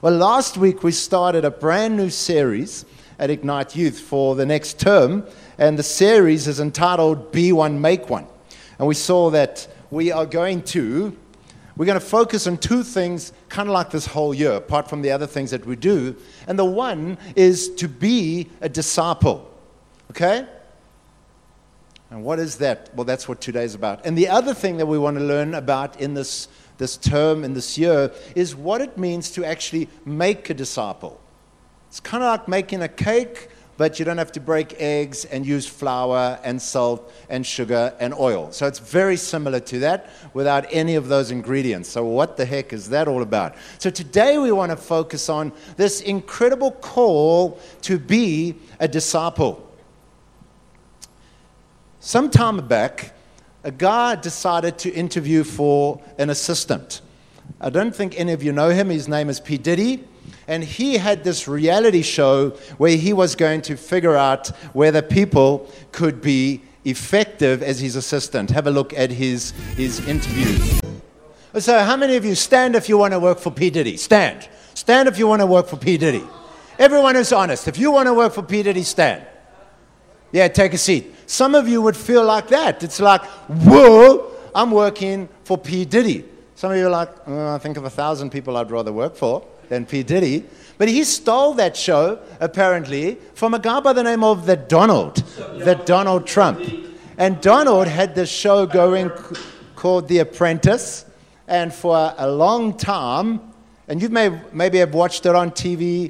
Well, last week we started a brand new series at Ignite Youth for the next term, and the series is entitled Be One, Make One. And we saw that we're going to focus on two things kind of like this whole year, apart from the other things that we do. And the one is to be a disciple. Okay? And what is that? Well, that's what today's about. And the other thing that we want to learn about in this term, in this year, is what it means to actually make a disciple. It's kind of like making a cake, but you don't have to break eggs and use flour and salt and sugar and oil. So it's very similar to that without any of those ingredients. So what the heck is that all about? So today we want to focus on this incredible call to be a disciple. Some time back, a guy decided to interview for an assistant. I don't think any of you know him. His name is P. Diddy. And he had this reality show where he was going to figure out whether people could be effective as his assistant. Have a look at his interview. So how many of you stand if you want to work for P. Diddy? Stand. Stand if you want to work for P. Diddy. Everyone is honest. If you want to work for P. Diddy, stand. Yeah, take a seat. Some of you would feel like that. It's like, whoa, I'm working for P. Diddy. Some of you are like, I think of 1,000 people I'd rather work for than P. Diddy. But he stole that show, apparently, from a guy by the name of the Donald Trump. And Donald had this show going called The Apprentice. And for a long time, and you maybe have watched it on TV,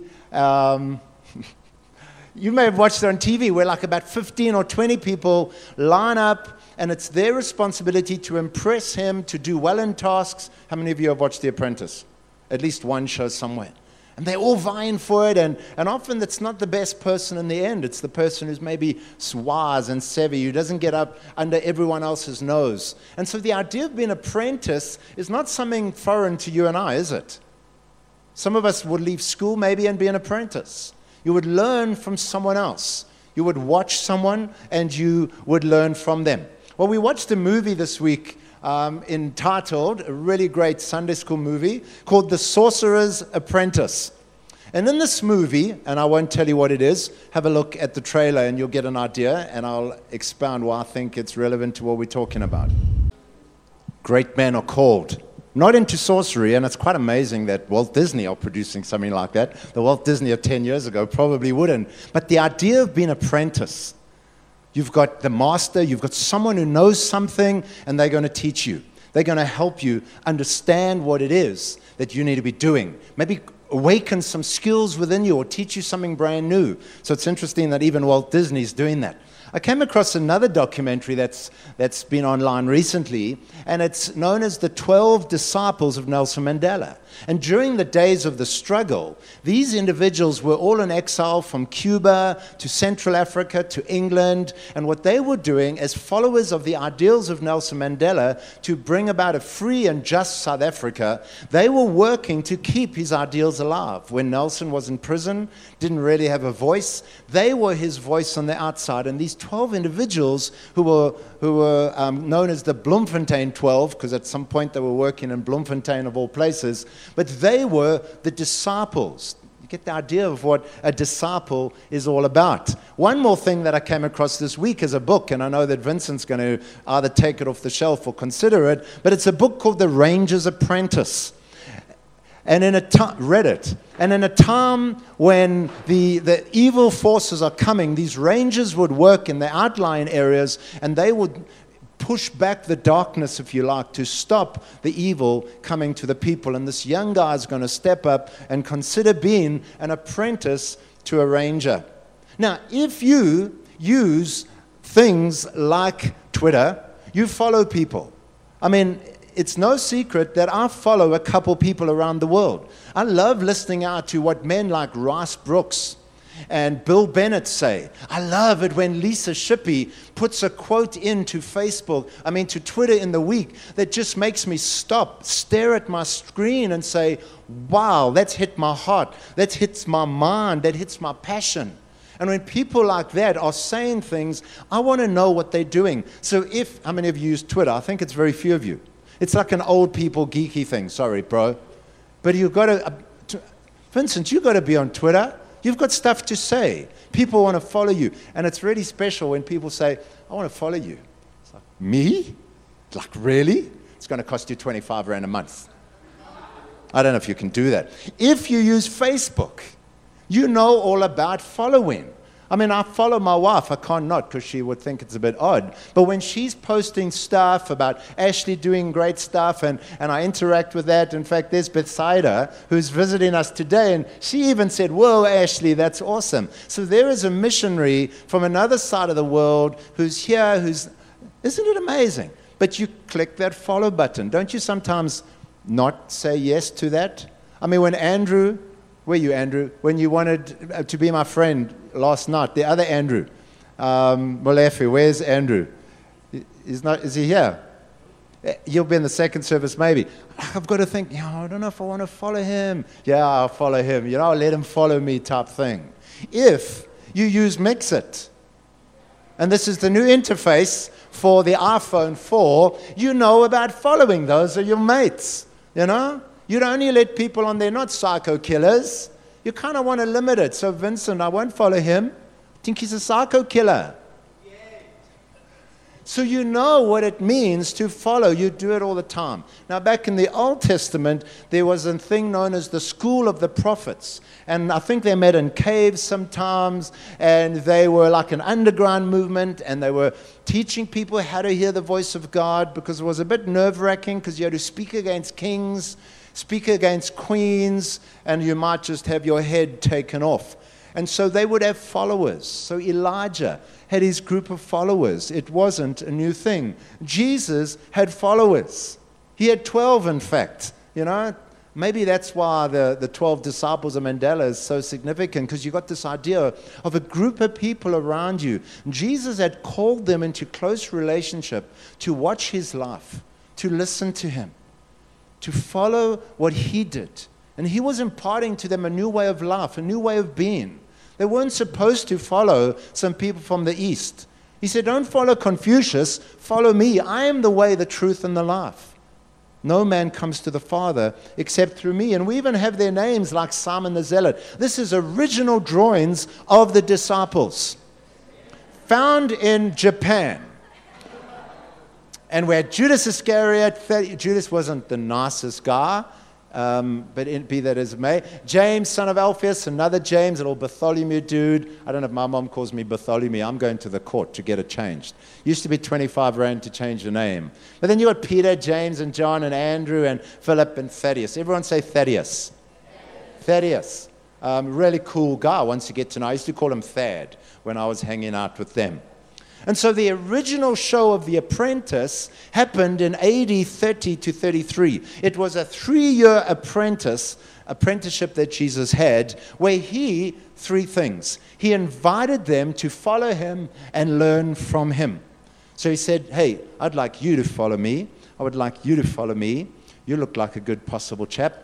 you may have watched it on TV where like about 15 or 20 people line up and it's their responsibility to impress him, to do well in tasks. How many of you have watched The Apprentice? At least one show somewhere. And they're all vying for it, and often it's not the best person in the end. It's the person who's maybe wise and savvy, who doesn't get up under everyone else's nose. And so the idea of being an apprentice is not something foreign to you and I, is it? Some of us would leave school maybe and be an apprentice. You would learn from someone else. You would watch someone and you would learn from them. Well, we watched a movie this week entitled, a really great Sunday school movie, called The Sorcerer's Apprentice. And in this movie, and I won't tell you what it is, have a look at the trailer and you'll get an idea, and I'll expound why I think it's relevant to what we're talking about. Great men are called. Not into sorcery, and it's quite amazing that Walt Disney are producing something like that. The Walt Disney of 10 years ago probably wouldn't. But the idea of being an apprentice, you've got the master, you've got someone who knows something, and they're going to teach you. They're going to help you understand what it is that you need to be doing. Maybe awaken some skills within you or teach you something brand new. So it's interesting that even Walt Disney's doing that. I came across another documentary that's been online recently, and it's known as The 12 Disciples of Nelson Mandela. And during the days of the struggle, these individuals were all in exile from Cuba to Central Africa to England, and what they were doing as followers of the ideals of Nelson Mandela to bring about a free and just South Africa, they were working to keep his ideals alive. When Nelson was in prison, didn't really have a voice, they were his voice on the outside, and these 12 individuals who were known as the Bloemfontein 12, because at some point they were working in Bloemfontein of all places, but they were the disciples. You get the idea of what a disciple is all about. One more thing that I came across this week is a book, and I know that Vincent's going to either take it off the shelf or consider it, but it's a book called The Ranger's Apprentice. And read it. And in a time when the evil forces are coming, these rangers would work in the outlying areas, and they would push back the darkness, if you like, to stop the evil coming to the people. And this young guy is going to step up and consider being an apprentice to a ranger. Now, if you use things like Twitter, you follow people. I mean, it's no secret that I follow a couple people around the world. I love listening out to what men like Rice Brooks and Bill Bennett say. I love it when Lisa Shippey puts a quote into to Twitter in the week that just makes me stop, stare at my screen and say, wow, that's hit my heart, that hits my mind, that hits my passion. And when people like that are saying things, I want to know what they're doing. So how many of you use Twitter? I think it's very few of you. It's like an old people geeky thing. Sorry, bro. But you've got to Vincent, you've got to be on Twitter. You've got stuff to say. People want to follow you. And it's really special when people say, I want to follow you. It's like, me? Like, really? It's going to cost you 25 Rand a month. I don't know if you can do that. If you use Facebook, you know all about following. I mean, I follow my wife. I can't not because she would think it's a bit odd. But when she's posting stuff about Ashley doing great stuff and I interact with that. In fact, there's Bethsaida who's visiting us today. And she even said, whoa, Ashley, that's awesome. So there is a missionary from another side of the world who's here, isn't it amazing? But you click that follow button. Don't you sometimes not say yes to that? I mean, when Andrew... Where are you, Andrew? When you wanted to be my friend last night, the other Andrew, Molefe, where's Andrew? Is he here? He'll be in the second service maybe. I've got to think, I don't know if I want to follow him. Yeah, I'll follow him. I'll let him follow me type thing. If you use Mixit, and this is the new interface for the iPhone 4, you know about following. Those are your mates, You'd only let people on there, not psycho killers. You kind of want to limit it. So Vincent, I won't follow him. I think he's a psycho killer. So you know what it means to follow. You do it all the time. Now, back in the Old Testament, there was a thing known as the School of the Prophets. And I think they met in caves sometimes, and they were like an underground movement, and they were teaching people how to hear the voice of God, because it was a bit nerve-wracking, because you had to speak against kings, speak against queens, and you might just have your head taken off. And so they would have followers. So Elijah had his group of followers. It wasn't a new thing. Jesus had followers. He had 12, in fact. Maybe that's why the 12 disciples of Mandela is so significant, because you got this idea of a group of people around you. Jesus had called them into close relationship to watch his life, to listen to him, to follow what he did. And he was imparting to them a new way of life, a new way of being. They weren't supposed to follow some people from the East. He said, don't follow Confucius, follow me. I am the way, the truth, and the life. No man comes to the Father except through me. And we even have their names like Simon the Zealot. This is original drawings of the disciples, found in Japan. And where Judas Iscariot, Judas wasn't the nicest guy, but be that as it may. James, son of Alphaeus, another James, a little Bartholomew dude. I don't know if my mom calls me Bartholomew. I'm going to the court to get it changed. Used to be 25 Rand to change the name. But then you got Peter, James, and John, and Andrew, and Philip, and Thaddeus. Everyone say Thaddeus. Thaddeus. Really cool guy once you get to know. I used to call him Thad when I was hanging out with them. And so the original show of The Apprentice happened in AD 30 to 33. It was a 3-year apprenticeship that Jesus had, where three things. He invited them to follow him and learn from him. So he said, hey, I'd like you to follow me. I would like you to follow me. You look like a good possible chap.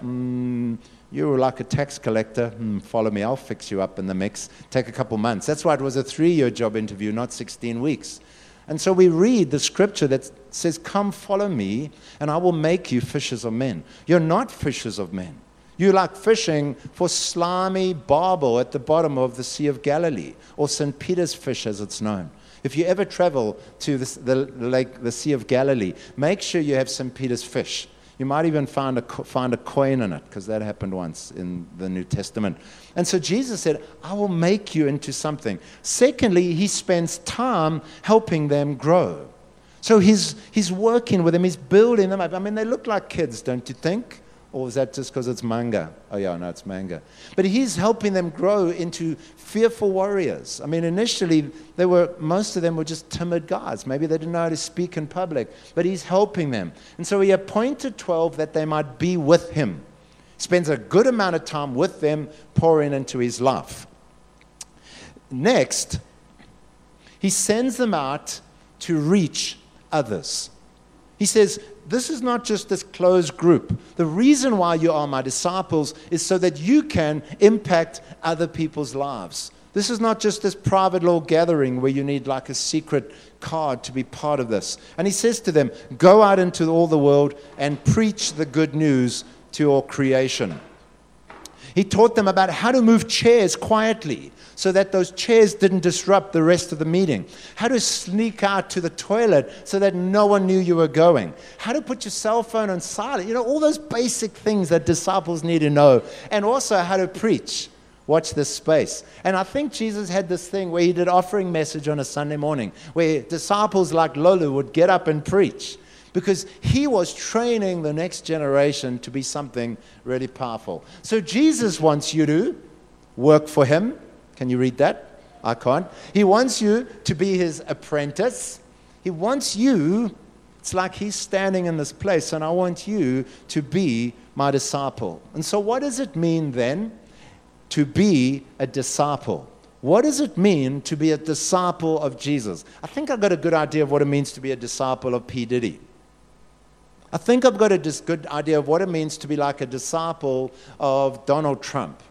You were like a tax collector. Follow me. I'll fix you up in the mix. Take a couple months. That's why it was a 3-year job interview, not 16 weeks. And so we read the scripture that says, come follow me, and I will make you fishers of men. You're not fishers of men. You're like fishing for slimy barbel at the bottom of the Sea of Galilee, or St. Peter's fish as it's known. If you ever travel to the Sea of Galilee, make sure you have St. Peter's fish. You might even find a coin in it, because that happened once in the New Testament. And so Jesus said, I will make you into something. Secondly, he spends time helping them grow. So he's working with them, he's building them up. I mean, they look like kids, don't you think? Or is that just because it's manga? Oh yeah, no, it's manga. But he's helping them grow into fearful warriors. I mean, initially, most of them were just timid guys. Maybe they didn't know how to speak in public. But he's helping them. And so he appointed 12 that they might be with him. Spends a good amount of time with them, pouring into his life. Next, he sends them out to reach others. He says, this is not just this closed group. The reason why you are my disciples is so that you can impact other people's lives. This is not just this private little gathering where you need like a secret card to be part of this. And he says to them, go out into all the world and preach the good news to all creation. He taught them about how to move chairs quietly so that those chairs didn't disrupt the rest of the meeting. How to sneak out to the toilet so that no one knew you were going. How to put your cell phone on silent. All those basic things that disciples need to know. And also how to preach. Watch this space. And I think Jesus had this thing where he did offering message on a Sunday morning, where disciples like Lulu would get up and preach. Because he was training the next generation to be something really powerful. So Jesus wants you to work for him. Can you read that? I can't. He wants you to be his apprentice. He wants you, it's like he's standing in this place, and I want you to be my disciple. And so what does it mean then to be a disciple? What does it mean to be a disciple of Jesus? I think I've got a good idea of what it means to be a disciple of P. Diddy. I think I've got a good idea of what it means to be like a disciple of Donald Trump.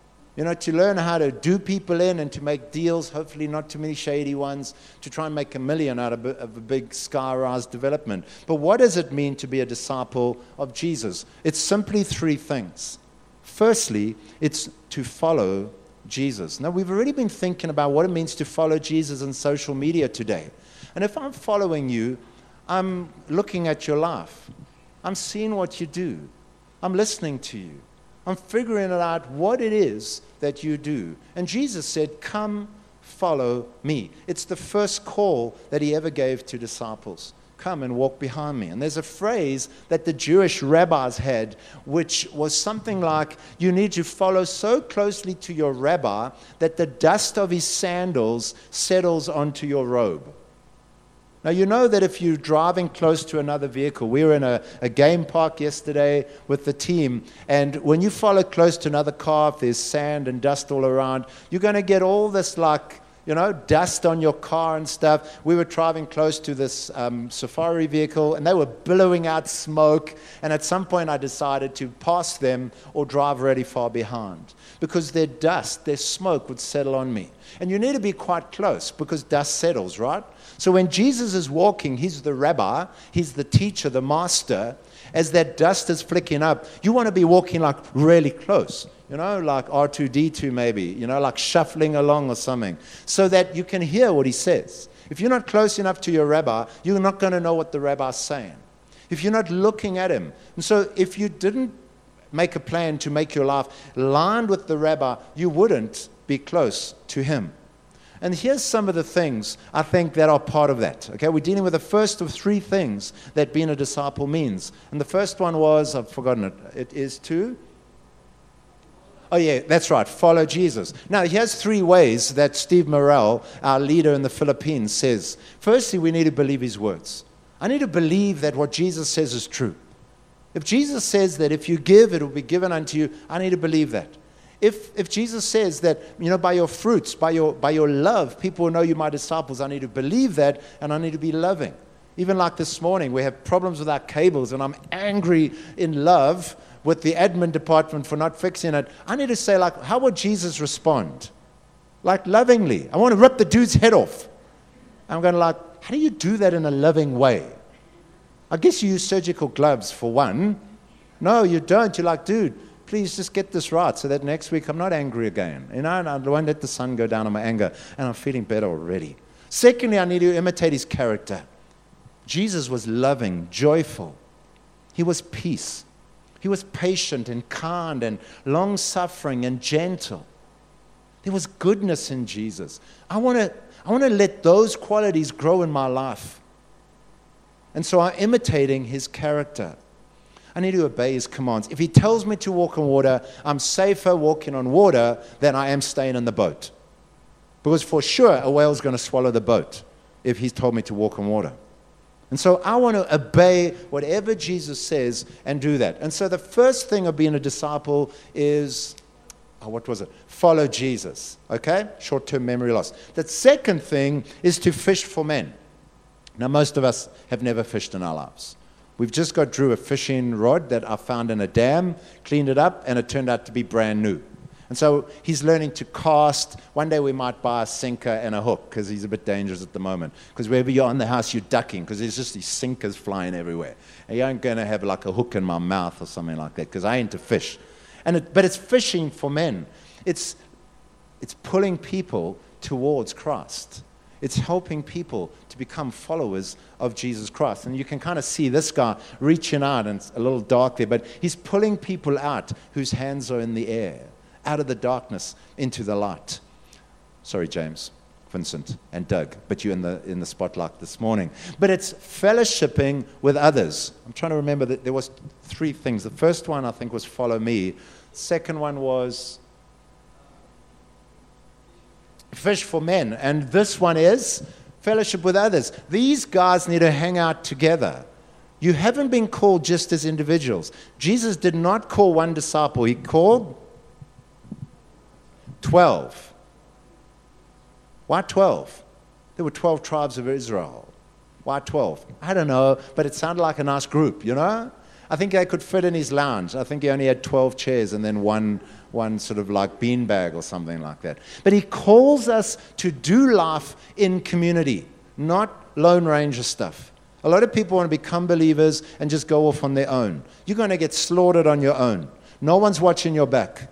To learn how to do people in and to make deals, hopefully not too many shady ones, to try and make $1 million out of a big sky-rise development. But what does it mean to be a disciple of Jesus? It's simply three things. Firstly, it's to follow Jesus. Now, we've already been thinking about what it means to follow Jesus on social media today. And if I'm following you, I'm looking at your life. I'm seeing what you do. I'm listening to you. I'm figuring out what it is that you do. And Jesus said, come follow me. It's the first call that he ever gave to disciples. Come and walk behind me. And there's a phrase that the Jewish rabbis had, which was something like, you need to follow so closely to your rabbi that the dust of his sandals settles onto your robe. Now, you know that if you're driving close to another vehicle, we were in a game park yesterday with the team, and when you follow close to another car, if there's sand and dust all around, you're going to get all this dust on your car and stuff. We were driving close to this safari vehicle, and they were billowing out smoke, and at some point I decided to pass them or drive really far behind, because their dust, their smoke would settle on me. And you need to be quite close, because dust settles, right? So when Jesus is walking, he's the rabbi, he's the teacher, the master. As that dust is flicking up, you want to be walking like really close, like R2-D2 maybe, like shuffling along or something, so that you can hear what he says. If you're not close enough to your rabbi, you're not going to know what the rabbi's saying. If you're not looking at him. And so if you didn't make a plan to make your life lined with the rabbi, you wouldn't be close to him. And here's some of the things I think that are part of that. Okay, we're dealing with the first of three things that being a disciple means. And the first one was, I've forgotten it. It is to? Oh yeah, that's right, follow Jesus. Now here's three ways that Steve Morrell, our leader in the Philippines, says. Firstly, we need to believe his words. I need to believe that what Jesus says is true. If Jesus says that if you give, it will be given unto you, I need to believe that. If Jesus says that, by your fruits, by your love, people will know you my disciples, I need to believe that, and I need to be loving. Even like this morning, we have problems with our cables, and I'm angry in love with the admin department for not fixing it. I need to say, how would Jesus respond? Lovingly. I want to rip the dude's head off. I'm going how do you do that in a loving way? I guess you use surgical gloves for one. No, you don't. You're dude, please just get this right so that next week I'm not angry again. And I won't let the sun go down on my anger, and I'm feeling better already. Secondly, I need to imitate his character. Jesus was loving, joyful. He was peace. He was patient and kind and long-suffering and gentle. There was goodness in Jesus. I want to let those qualities grow in my life. And so I'm imitating his character. I need to obey his commands. If he tells me to walk on water, I'm safer walking on water than I am staying in the boat. Because for sure, a whale's going to swallow the boat if he's told me to walk on water. And so I want to obey whatever Jesus says and do that. And so the first thing of being a disciple is, follow Jesus. Okay? Short-term memory loss. The second thing is to fish for men. Now, most of us have never fished in our lives. We've just got Drew a fishing rod that I found in a dam, cleaned it up, and it turned out to be brand new. And so he's learning to cast. One day we might buy a sinker and a hook, because he's a bit dangerous at the moment. Because wherever you're in the house, you're ducking, because there's just these sinkers flying everywhere. And you aren't going to have a hook in my mouth or something like that, because I ain't to fish. But it's fishing for men. It's pulling people towards Christ. It's helping people to become followers of Jesus Christ. And you can kind of see this guy reaching out, and it's a little dark there, but he's pulling people out whose hands are in the air, out of the darkness into the light. Sorry, James, Vincent, and Doug, but you're in the spotlight this morning. But it's fellowshipping with others. I'm trying to remember that there was 3 things. The first one, I think, was follow me. Second one was fish for men. And this one is fellowship with others. These guys need to hang out together. You haven't been called just as individuals. Jesus did not call one disciple. He called 12. Why 12? There were 12 tribes of Israel. Why 12? I don't know, but it sounded like a nice group, you know? I think they could fit in his lounge. I think he only had 12 chairs and then one sort of like beanbag or something like that. But he calls us to do life in community, not Lone Ranger stuff. A lot of people want to become believers and just go off on their own. You're going to get slaughtered on your own. No one's watching your back.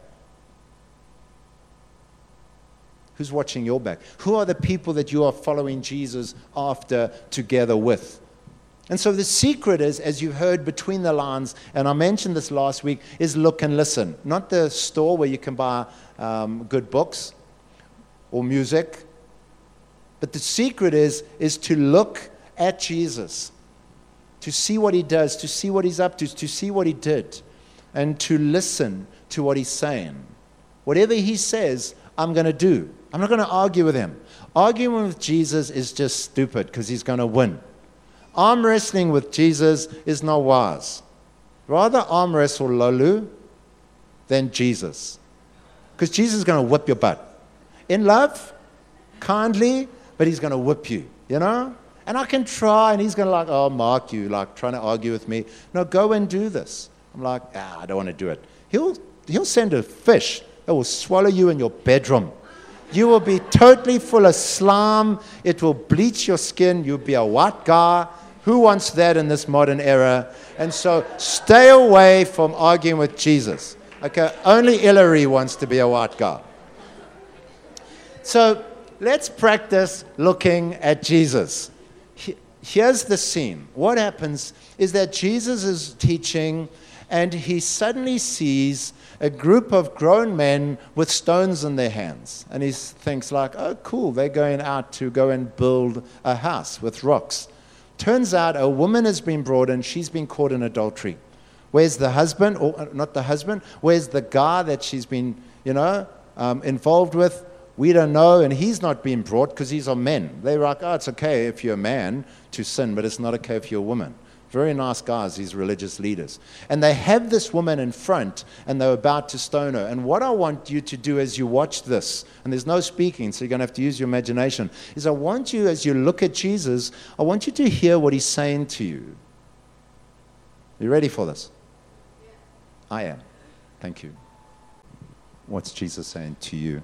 Who's watching your back? Who are the people that you are following Jesus after together with? And so the secret is, as you've heard between the lines, and I mentioned this last week, is look and listen. Not the store where you can buy good books or music. But the secret is to look at Jesus, to see what he does, to see what he's up to see what he did, and to listen to what he's saying. Whatever he says, I'm going to do. I'm not going to argue with him. Arguing with Jesus is just stupid because he's going to win. Arm wrestling with Jesus is not wise. Rather arm wrestle Lolu than Jesus. Because Jesus is going to whip your butt. In love, kindly, but he's going to whip you, you know? And I can try, and he's going to mark you, like trying to argue with me. No, go and do this. I'm like, I don't want to do it. He'll send a fish that will swallow you in your bedroom. You will be totally full of slime. It will bleach your skin. You'll be a white guy. Who wants that in this modern era? And so stay away from arguing with Jesus. Okay, only Hillary wants to be a white guy. So let's practice looking at Jesus. Here's the scene. What happens is that Jesus is teaching, and he suddenly sees a group of grown men with stones in their hands. And he thinks like, oh, cool, they're going out to go and build a house with rocks. Turns out a woman has been brought in. She's been caught in adultery. Where's the husband? Or not the husband. Where's the guy that she's been, involved with? We don't know. And he's not being brought because these are men. They're like, oh, it's okay if you're a man to sin, but it's not okay if you're a woman. Very nice guys, these religious leaders. And they have this woman in front, and they're about to stone her. And what I want you to do as you watch this, and there's no speaking, so you're going to have to use your imagination, is I want you, as you look at Jesus, I want you to hear what he's saying to you. You ready for this? I am. Thank you. What's Jesus saying to you?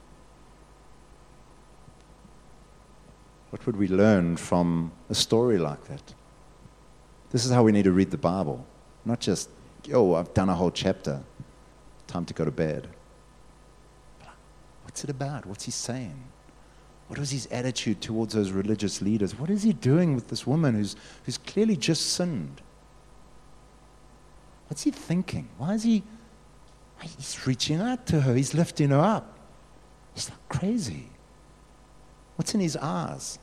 What would we learn from a story like that? This is how we need to read the Bible. Not just, I've done a whole chapter. Time to go to bed. What's it about? What's he saying? What was his attitude towards those religious leaders? What is he doing with this woman who's clearly just sinned? What's he thinking? Why is he... He's reaching out to her. He's lifting her up. He's like crazy. What's in his eyes?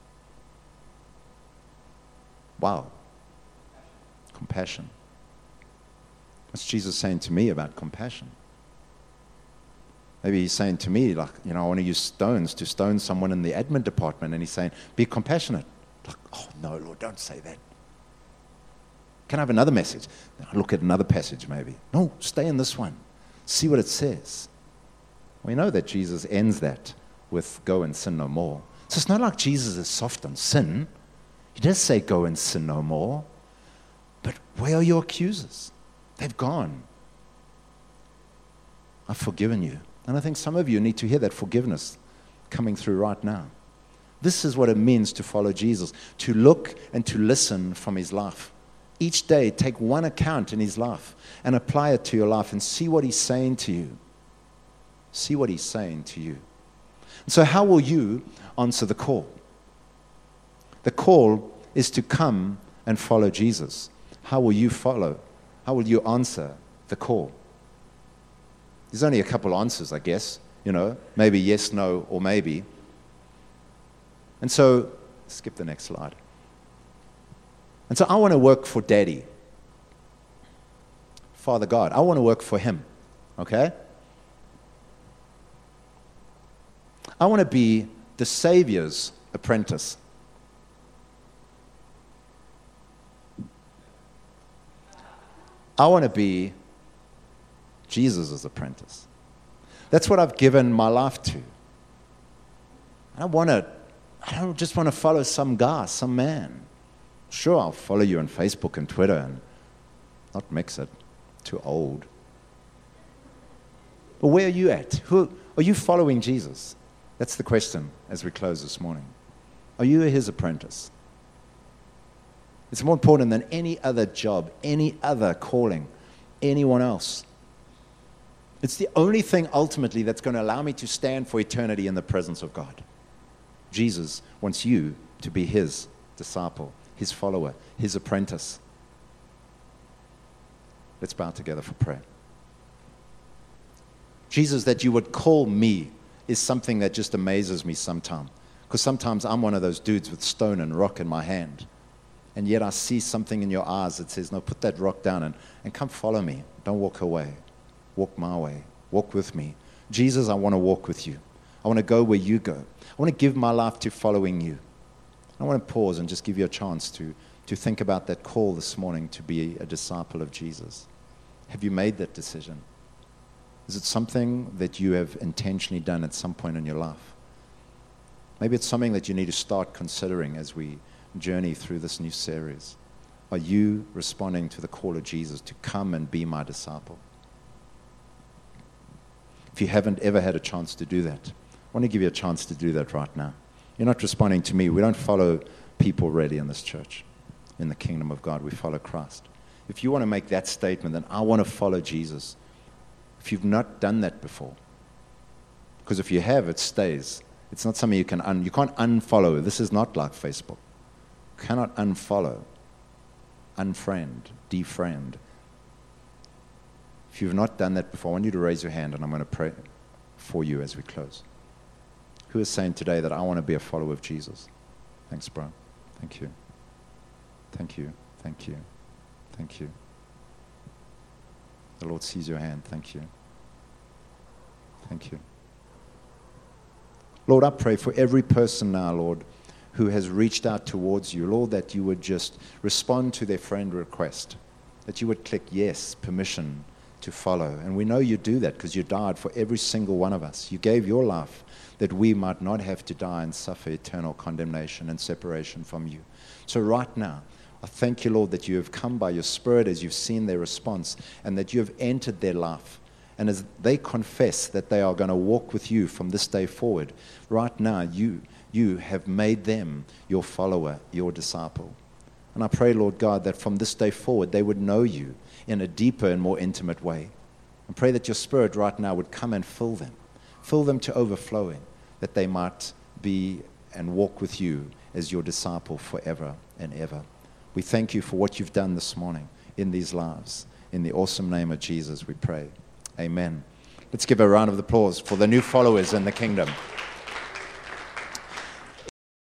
Wow. Compassion. What's Jesus saying to me about compassion? Maybe he's saying to me, like, I want to use stones to stone someone in the admin department, and he's saying, be compassionate. Like, oh no, Lord, don't say that. Can I have another message? I'll look at another passage maybe. No, stay in this one. See what it says. We know that Jesus ends that with go and sin no more. So it's not like Jesus is soft on sin. He does say go and sin no more. But where are your accusers? They've gone. I've forgiven you. And I think some of you need to hear that forgiveness coming through right now. This is what it means to follow Jesus, to look and to listen from his life, Each day, take one account in his life and apply it to your life and see what he's saying to you. See what he's saying to you. And so how will you answer the call? The call is to come and follow Jesus. How will you follow? How will you answer the call? There's only a couple answers, I guess. Maybe yes, no, or maybe. And so, skip the next slide. And so I want to work for Daddy, Father God. I want to work for him, okay? I want to be the Savior's apprentice. I want to be Jesus' apprentice. That's what I've given my life to. I don't just want to follow some guy, some man. Sure, I'll follow you on Facebook and Twitter and not mix it. Too old. But where are you at? Are you following Jesus? That's the question as we close this morning. Are you his apprentice? It's more important than any other job, any other calling, anyone else. It's the only thing ultimately that's going to allow me to stand for eternity in the presence of God. Jesus wants you to be his disciple, his follower, his apprentice. Let's bow together for prayer. Jesus, that you would call me is something that just amazes me sometimes. Because sometimes I'm one of those dudes with stone and rock in my hand. And yet I see something in your eyes that says, no, put that rock down and come follow me. Don't walk away. Walk my way. Walk with me. Jesus, I want to walk with you. I want to go where you go. I want to give my life to following you. I want to pause and just give you a chance to think about that call this morning to be a disciple of Jesus. Have you made that decision? Is it something that you have intentionally done at some point in your life? Maybe it's something that you need to start considering as we journey through this new series. Are you responding to the call of Jesus to come and be my disciple? If you haven't ever had a chance to do that, I want to give you a chance to do that right now. You're not responding to me. We don't follow people really in this church. In the kingdom of God, we follow Christ. If you want to make that statement, then I want to follow Jesus. If you've not done that before, because if you have, it stays. It's not something you can't unfollow. This is not like Facebook. You cannot unfollow, unfriend, defriend. If you've not done that before, I want you to raise your hand and I'm going to pray for you as we close. Who is saying today that I want to be a follower of Jesus? Thanks, bro. Thank you. Thank you. Thank you. Thank you. The Lord sees your hand. Thank you. Thank you. Lord, I pray for every person now, Lord, who has reached out towards you, Lord, that you would just respond to their friend request, that you would click yes, permission to follow. And we know you do that because you died for every single one of us. You gave your life that we might not have to die and suffer eternal condemnation and separation from you. So right now, I thank you, Lord, that you have come by your Spirit as you've seen their response and that you have entered their life. And as they confess that they are going to walk with you from this day forward, right now you have made them your follower, your disciple. And I pray, Lord God, that from this day forward they would know you in a deeper and more intimate way. I pray that your Spirit right now would come and fill them to overflowing, that they might be and walk with you as your disciple forever and ever. We thank you for what you've done this morning in these lives. In the awesome name of Jesus, we pray. Amen. Let's give a round of applause for the new followers in the kingdom.